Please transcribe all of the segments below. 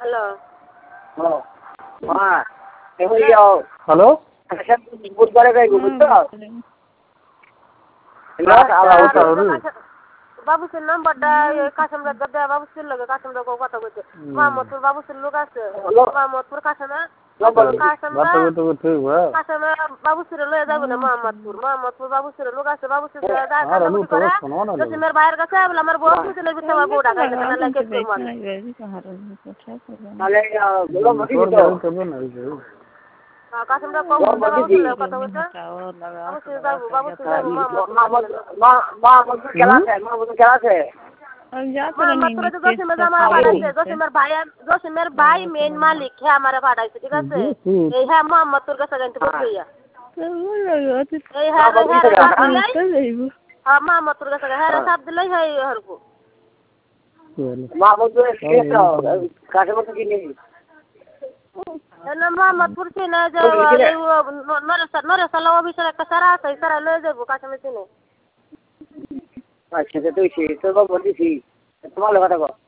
Hello hello বুধবারে যাইব বুঝছো বাবুসের নাম্বারটা কাশিমরা দেয় বাবুসের লগে কাশিমরা কথা কইছে মোহাম্মদপুর বাবুসের লোক আছে মোহাম্মদপুর কাশিমা বাবুসির লয়ে যাবো না মোহাম্মদপুর বাবুসির লোক আছে বাবুসির জসিমের ভাইয়ের কাছে আমার বউ বুঝে নেবে তোমার বউ টাকা কাশিমরা কথা বলছে জসিমের ভাই মেন মালিক হ্যাঁ আমার পাঠাইছে ঠিক আছে এই হ্যাঁ মোহাম্মদপুর কাছে জানতে পারছিয়া এই হ্যাঁ মোহাম্মদপুর কাছে হ্যাঁ সাপ দিলেই হয় হরকু মোহাম্মদপুর চিনে যে নরেশালা অফিসের একটা সারা আছে সারা লয়ে যাবো কাশিমে চিনে আচ্ছা তুই তোর বাবু দিছি তোমার কথা কো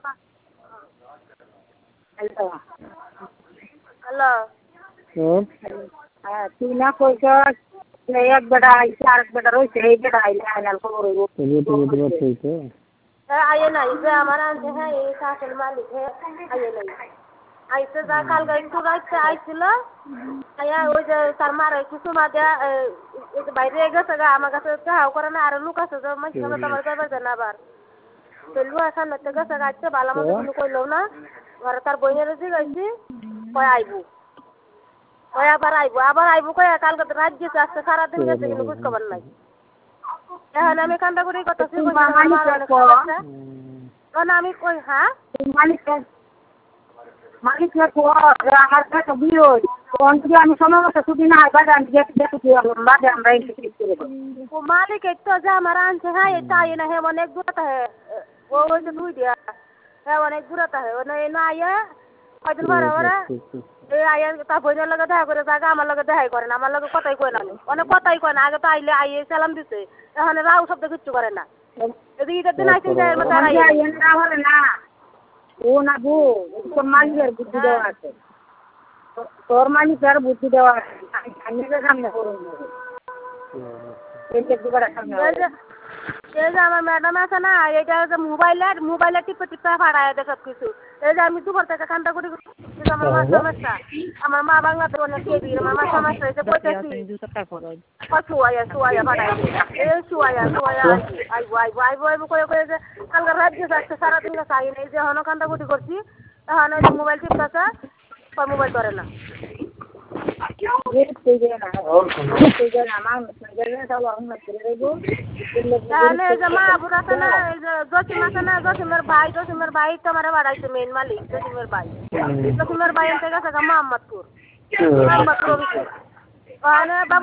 হ্যালো তুই না কইছ এক বেটা আইছে আর এক বেটা রইছে এই বেটা আইলে আইনাল খবর হইব আইয়ে নাই যে আমার আনছে হ্যাঁ এই শাসের মালিক হ্যাঁ আইয়ে নাই আইসে যা কালকে একটু রাইতে আইছিল আইয়া ওই যে তার মারা কিছু মা দেয়া বাইরে গেছে গা আমার কাছে চাহাও করে না আর লোক আছে যে মানুষ তোমার যাবার দেন আবার চলবো সামনে থেকে গেছে গাইছে ভালো মতো কোনো কইলেও না ঘরে তার বইনের যে গাইছি কয় আইবো কয় আবার আইবো কয় কালকে রাত গেছে আজকে সারাদিন গেছে কিন্তু খোঁজ খবর নাই এখন আমি কান্দাগুড়ি করতেছি আমি কই হ্যাঁ মালিক আমার কাছে বিয়ে আমি সময় মতো ছুটি না হয় বাজার বাজে আমরা মালিক তো যে আমার আনছে হ্যাঁ এটা আই না হ্যাঁ অনেক দূরতা হ্যাঁ ও হচ্ছে দুই দিয়া হ্যাঁ অনেক দূরতা হ্যাঁ না আইয়া কয়দিন পরে এই আইয়া তার বইনের লগে দেখা করে জায়গা আমার লগে দেখাই করে না আমার লগে কথাই কয় না অনেক কথাই কয় না আগে তো আইলে আইয়ে সালাম দিছে এখন রাও শব্দ কিচ্ছু করে না যদি ঈদের দিন আইসেন যায় না ও না গো তোর মালিকের বুদ্ধি দেওয়া আছে তোর মালিকের বুদ্ধি দেওয়া আছে আমি সামনে করুন এই যে আমার ম্যাডাম আছে না এইটা যে মোবাইলে টিপে ফাড়ায় দেয় সব কিছু এই যে আমি দুপুর থেকে কান্তা করি আমার মা সমস্যা আমার মা বাংলাতে অনেক কেবি আমার মা সমস্যা হয়েছে কইতেছি শুয়াইয়া ফাড়ায় এই শুয়াইয়া আইবো কয়ে যে কালকে রাত গেছে আজকে সারাদিন গেছে আই এই যে এখনো কান্তা কুটি করছি এখন ওই মোবাইল টিপতেছে মোবাইল ধরে না মাহাবুর আছে না এই যে জসিম আছে না জসিমের ভাই তোমার বাড়াইছে মেন মালিক জসিমের ভাই এনতে গেছে মোহাম্মদপুর অফিসে বাবু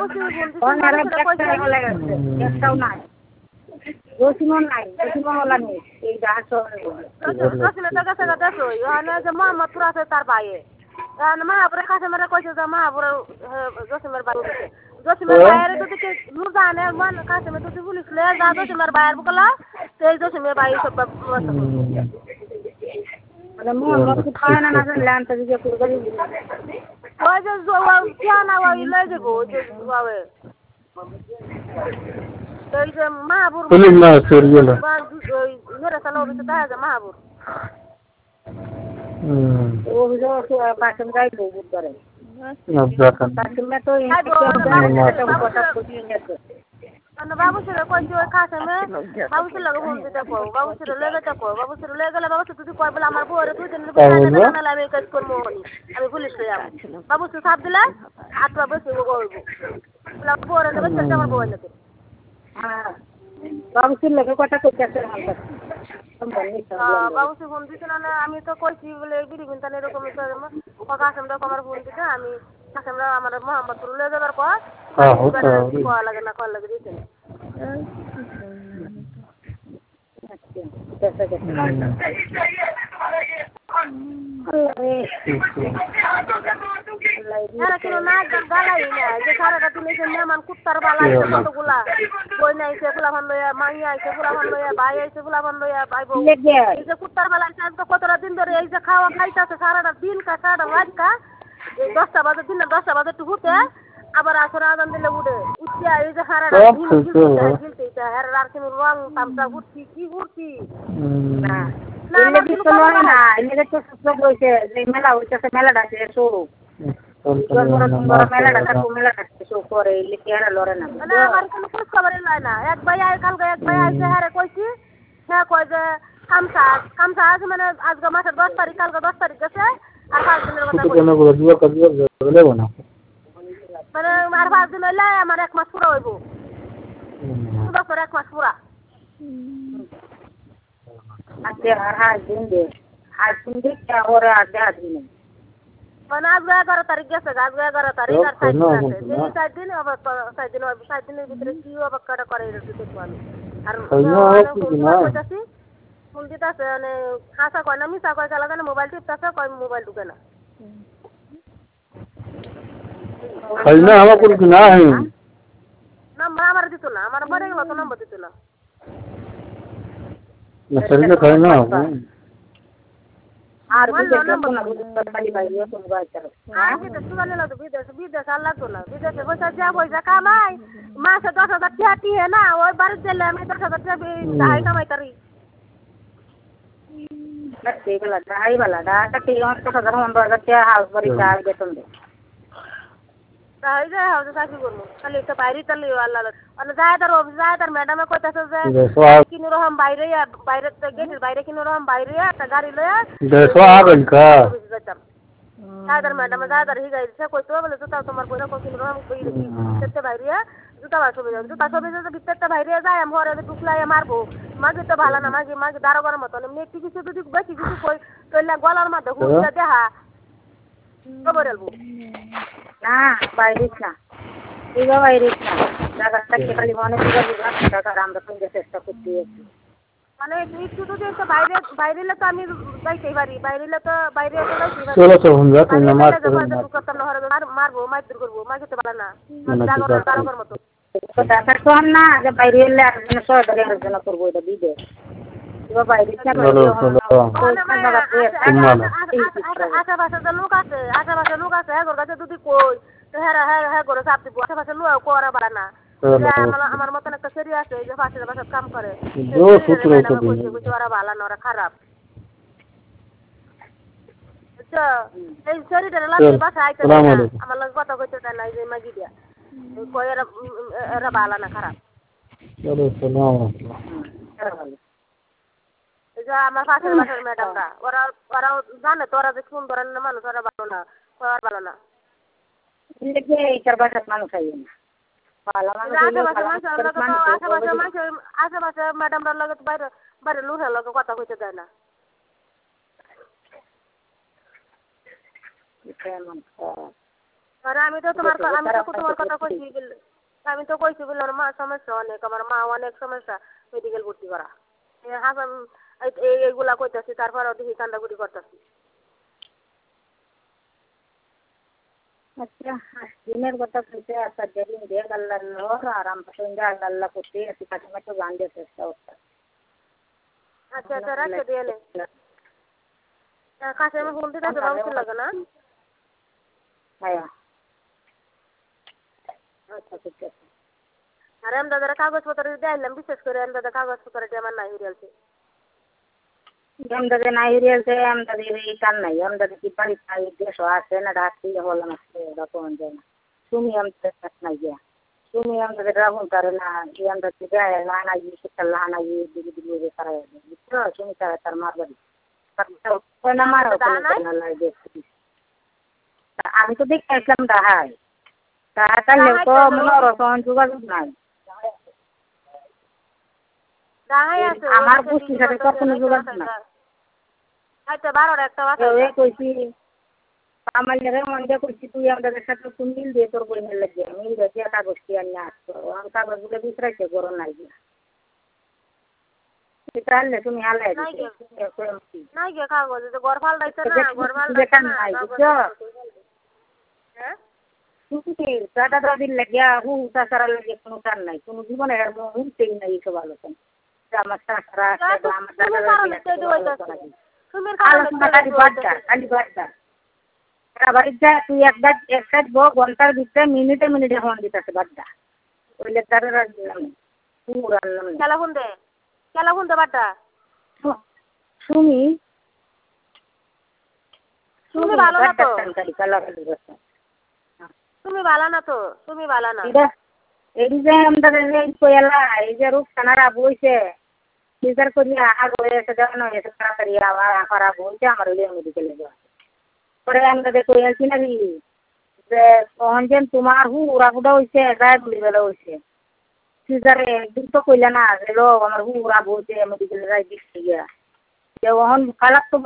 মোহাম্মদপুর আছে তার ভাইয়ে মাহাবুরের কাছে মেরে কইছে যে মাহাবুর জসিমের ভাই জসিমের ভাইয়ের যদি নূর জানে কাছে যদি পুলিশ লয়ে যা জসিমের ভাইয়ের বকলা সেই জসিমের ভাই সব ওই যে পিয়ানা ওই লয়ে যাবো ওই যে এই যে মাহাবুর নরেশালা অফিসে দেখা যায় মাহাবুর বাবুসির কইছি ওই কাশিমে বাবুসির লগে ফোন দিতে কো বাবুসির লগে গেলে বাবুসি যদি কয় বলে আমার বউরে দুই দিন আমি কাজ করবো আমি পুলিশ লই যাব বাবুসি সাপ দিলে আটটা বসে করবো বউরে নেবে সেটা আমার বউ নেবে বাবুসির লগে কথা কইতেছে বাবুসি ফোন দিছে না আমি তো কইছি বলে বিড়ি বিনতান এরকম কাশিমরা আমার ফোন দিতে আমি কাশিমরা আমার মোহাম্মদপুর লয়ে যাবার পর কয়া লাগে না কয়া লাগে দিতে এরা কোনো নাচ গান গালাই না যে সারাটা দিন এসে মেহমান কুত্তার বালা আইছে কতগুলা বই আইছে ফুলাফান লইয়া মাইয়া আইছে ফুলাফান লইয়া ভাই আইছে ফুলাফান লইয়া ভাই বউ এই যে কুত্তার বালা আইছে আজকে কতটা দিন ধরে এই যে খাওয়া খাইতেছে সারাটা দিন সারাটা রাত কা এই 10টা বাজে দিন 10টা বাজে একটু উঠে আবার আসর আজান দিলে উঠে উঠিয়া এই যে সারাটা দিন গিলতে আর আর কোনো রং তামসা উঠছি কি উঠছি না এলে দিতো না এলে তো সব হইছে যে মেলা হইছে মেলাটা শেষ হলো মেলাটা থাকো মেলাটা শেষ করে এলে কি আর লড়ে না মানে আমার কোনো খোঁজ খবরই লয় না এক ভাই আই কালকে এক ভাই আইছে হারে কইছি হ্যাঁ কয় যে কামসা আজ মানে আজকে মাসের 10 তারিখ কালকে 10 তারিখ গেছে আর 5 দিনের কথা কইছি মানে আর 5 দিন হইলে আমার 1 মাস পুরো হইব বছর 1 মাস পুরা আজকে আর দিন দে क्या हो रहा है आज दिन মানে আজকে 11 তারিখ গেছে আজকে 11 তারিখ আর 7 দিন আছে এই 7 দিন আবার 7 দিনের ভিতরে কি অবকাটা করে দেখো আমি আর ফোন দিতেছে মানে হাসা কয় না মিশা কয় চালা না মোবাইল টিপতেছে কয় মোবাইল ঢুকে না খাইনা আমার কোন কি নাই নাম্বার আমার দিত না আমার মরে গেল তো নাম্বার দিত না না শরীরে খাইনা আর বিদেশ খালি বাইরে তো মোবাইল চালাও আর বিদেশ চলে না তো বিদেশ আল্লাহ তো না বিদেশে বসে যা পয়সা কামাই মাসে 10,000 টাকা দিয়ে না ওই বাড়ি দিলে আমি 10,000 টাকা দাই কামাই করি দেখলা দাই वाला দাটা কি আমার তো সাধারণ আমরা क्या हाउस बड़ी चार বেতন দে তাই যায় হাউস চাকরি করব খালি একটা বাইরে চলে আল্লাহ আর যায়দার ম্যাডামে কইতাছে যে কিনো রকম বাইরে গেটের বাইরে কিনো রকম বাইরে একটা গাড়ি লয়া দেখো আবেন কা যায়দার ম্যাডামে যায়দার হি গাইছে কইতো বলে তো তোমার কইরা কিনো রকম কইতে বাইরে জুতা ছবি যে ভিতরটা বাইরে যায় আমি ঘরে ঢুকলাই মারবো মাগি তো ভালো না মাগি দারোগার মতন এমনি একটু কিছু যদি বেশি কিছু কই কইলা গলার মধ্যে হুঁড়া দেখা খবরলবো না বাইরে না এগো বাইরে না জায়গাটা খালি মনে করে টাকা আমরা সঙ্গে চেষ্টা করতে আছি মানে একটু যদি একটা বাইরেলে তো আমি যাইতেই পারি বাইরেলে তো বাইরে তো যাইতেই পারি চলো চলো हम जाते हैं नमाज মারবো মারধর করবো মাইকে তো ভালো না দারোগার মতো তো ডাক্তার তো না যে বাইরে এলে একজন সহকারী আলোচনা করবো এটা দিবে এবার বাইরে আশেপাশে লোক আছে হ্যাঁ কাছে যদি কই তো হ্যাঁ করে চাপ দিব আশেপাশে লোক করা পারে না আমার মতন একটা সেরি আছে যে পাশে কাম করে ওরা ভালো না ওরা খারাপ এই শরীরটা লাগে বাসা আইতে আমার লাগে কথা কইতে দেয় না যে মাগি দিয়া কই এরা ভালো না খারাপ আমার পাশের বাসার ম্যাডামরা ওরা জানে তোরা যে সুন্দর মানুষ ওরা ভালো না ওরা ভালো না আশেপাশে ম্যাডামরা লগে বাইরে লুহের লগে কথা কইতে দেয় না আমি তো তোমার কথা কইছি আমি তো কইছি বলে আমার মা সমস্যা অনেক আমার মা অনেক সমস্যা মেডিকেল ভর্তি করা এইগুলা কইতাছি তারপর দেখি কান্দাকুটি করতেছি আচ্ছা দিনের কথা কইতে আসা দেরি দিয়ে আল্লাহ নর আরাম সঙ্গে আল্লাহ করতে আসি কাছে গান দিয়ে চেষ্টা করতে আচ্ছা রাখতে দিয়ে কাছে আমি ফোন দিতে ভালো লাগে না হ্যাঁ আচ্ছা ঠিক আছে আর এম দাদার কাগজপত্র দিলাম বিশেষ করে এম দাদা কাগজপত্রটা আমার নাই হিরিয়ালছে এমদাদে নাই হিরিয়ালছে এমদাদের এই কান নাই এমদাদে কি বাড়ি নাই দেশ আছে না রাখতে হলাম আছে এরকম যায় না তুমি এমদাদের নাই গিয়া তুমি এমদাদের রাখুন তারে না এমদাদের গায়ে লানাই সেটা লানাই দিদি দিদি তারা বুঝছো তুমি তার মারবাড়ি না মারো আমি তো দেখে আসলাম ডাহাই তাহলে তো মনে রসন যোগাযোগ নাই আমার পুষ্টির সাথে কখনো যোগাযোগ নাই কইছি আমার মনে করছি তুই আমাদের সাথে তুই মিল দিয়ে তোর বই মিল লাগিয়ে মিল দিয়ে কাগজ কি আনিয়ে আসতো আমি কাগজগুলো বিচরাইতে গরম নাই গিয়া তাহলে তুমি হালাই নাই গে কাগজ ঘর ফাল দাইতে না ঘর ফাল দাইতে না নাই বুঝছো হ্যাঁ তুমি দাদা দাদির লাগিয়া চাষারা লাগে কোনো টান নাই, কোনো জীবনে হুমতেই নাই এইসব আলোচনা। আমার চাষারা আছে বা আমার দাদা দাদি আলোচনা খালি বাড্ডা বাড়ির যা তুই এক কাজ ঘন্টার ভিতরে মিনিটে মিনিটে ফোন দিতেছে বাড্ডা ওইলে দাদারা দিলাম পুরো আনলাম কেলা ফোন দে বাটা সুমি তুমি ভালো না তো কালাকালি তুমি ভালো না তো তুমি ভালো না এই যে আমাদের এই কোয়েলা এই যে রূপসানারা বইছে বিচার করিয়া আগ হয়েছে যখন হয়েছে তাড়াতাড়ি আবার খারাপ হয়েছে আমার ওই মেডিকেলে যাওয়া পরে আমরা কইয়াছি নাকি যে তখন যেন তোমার হুড়া ফুটা হয়েছে গায়ে গুলি বেলা হয়েছে সিজারে একদিন তো কইলে না যে লো আমার হুড়া বইছে মেডিকেলে যাই দিচ্ছি গিয়া যে ওহন খারাপ তো